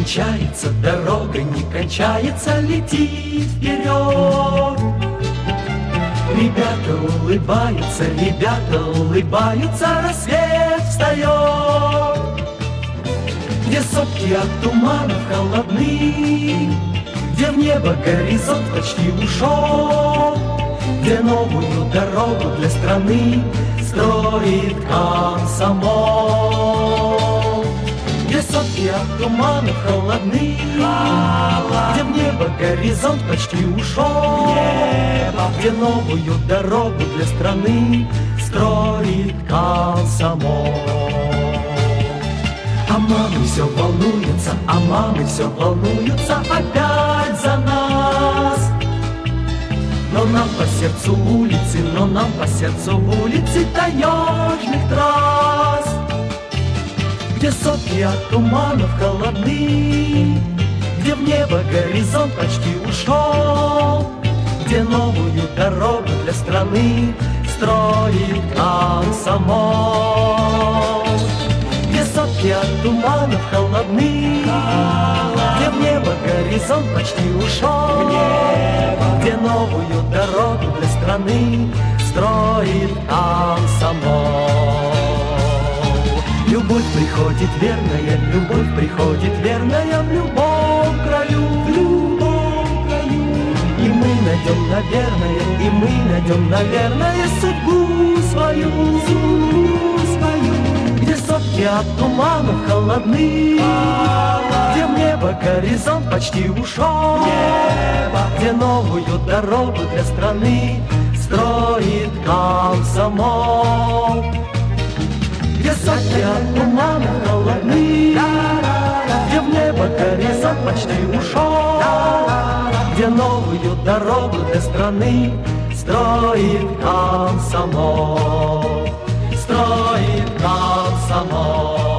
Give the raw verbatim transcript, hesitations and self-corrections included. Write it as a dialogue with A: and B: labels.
A: кончается, дорога не кончается, летит вперед. Ребята улыбаются, ребята улыбаются, рассвет встает. Где сопки от туманов холодны, где в небо горизонт почти ушел, где новую дорогу для страны строит комсомол. Где сопки от туманов холодны, где в небо горизонт почти ушел, где новую дорогу для страны строит комсомол. А мамы все волнуются, а мамы все волнуются опять за нас. Но нам по сердцу улицы, но нам по сердцу улицы таежных трасс. Где сотни от туманов холодны, где в небо горизонт почти ушел, где новую дорогу для страны строит комсомол. Где сотни от туманов холодны, где в небо горизонт почти ушел, где новую дорогу для страны строит комсомол. Любовь приходит верная, любовь приходит верная в любом краю, в любом краю. И мы найдем, наверное, и мы найдем, наверное, судьбу свою, судьбу свою. Где сопки от туманов холодны, где в небо горизонт почти ушел, где новую дорогу для страны строит комсомол. Где сотни от туманов холодны, где в небо горизонт почти ушел, где новую дорогу для страны строит комсомол, строит комсомол.